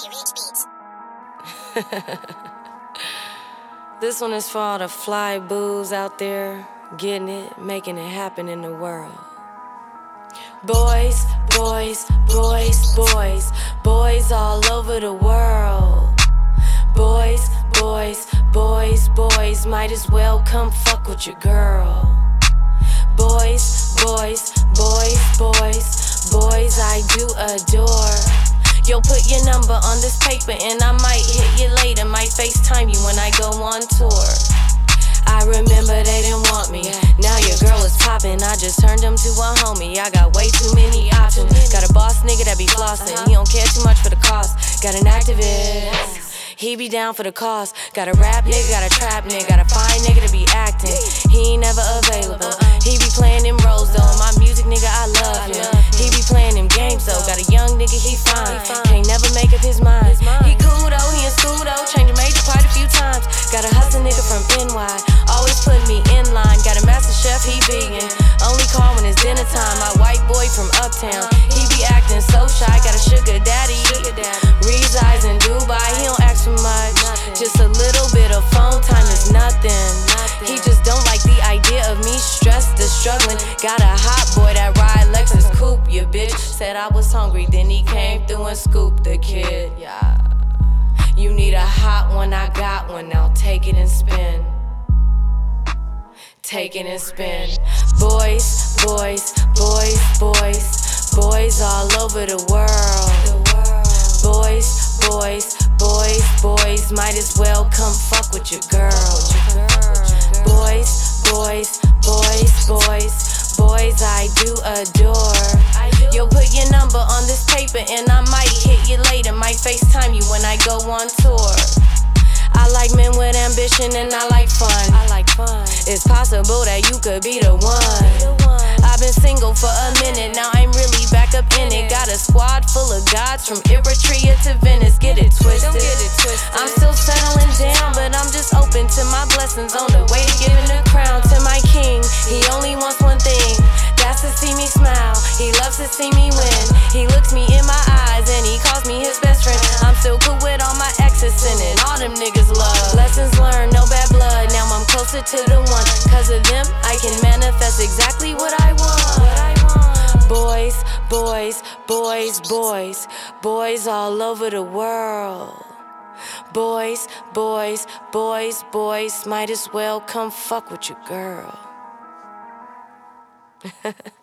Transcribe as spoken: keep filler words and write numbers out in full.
This one is for all the fly boos out there, getting it, making it happen in the world. Boys, boys, boys, boys, boys all over the world. Boys, boys, boys, boys, might as well come fuck with your girl. Boys, boys, boys, boys, boys I do adore. Yo, put your number on this paper and I might hit you later. Might FaceTime you when I go on tour. I remember they didn't want me. Now your girl is poppin'. I just turned them to a homie. I got way too many options. Got a boss nigga that be flossin'. He don't care too much for the cost. Got an activist, he be down for the cause. Got a rap nigga, got a trap nigga, got a fine nigga to be acting. He ain't never available. He be playing them roles though. My music nigga, I love him. He be playing them games though. Got a young nigga, he fine. Can't never make up his mind. He cool though, he in school though. Changing major quite a few times. Got a hustling nigga from N Y. Always putting me in line. Got a master chef, he vegan. Only call when it's dinner time. My white boy from uptown. He be acting so shy. Got a sugar daddy. Resides in Dubai. He don't ask for much. Just a little bit of phone time is nothing. He just don't like the idea of me stressed or struggling. Got a hot boy that ride Lexus coupe. Your bitch said I was hungry, then he came through and scooped the kid. Yeah. You need a hot one, I got one. Now take it and spin. Take it and spin. Boys, boys, boys, boys, boys all over the world. Boys, boys, boys, boys, might as well come fuck with your girl. Boys, boys, boys, boys, boys I do adore. Yo, put your number on this paper and I might hit you later. Might FaceTime you when I go on tour. I like men with ambition and I like fun. I like fun. It's possible that you could be the one. I've been single for a minute, now I'm really back up in it. Got a squad full of gods from Eritrea to Venice. Get it twisted. I'm still settling down, but I'm just open to my blessings. On the way to giving the crown to my king. He only wants one thing, that's to see me smile. He loves to see me win. He looks me in my eyes and he calls me his best friend. I'm still cool with all my exes sinning. All them niggas love. Lessons learned, no bad blood. Now I'm closer to the one. Cause of them, I can manifest exactly what I want. What I want. Boys, boys, boys, boys, boys all over the world. Boys, boys, boys, boys, might as well come fuck with your girl.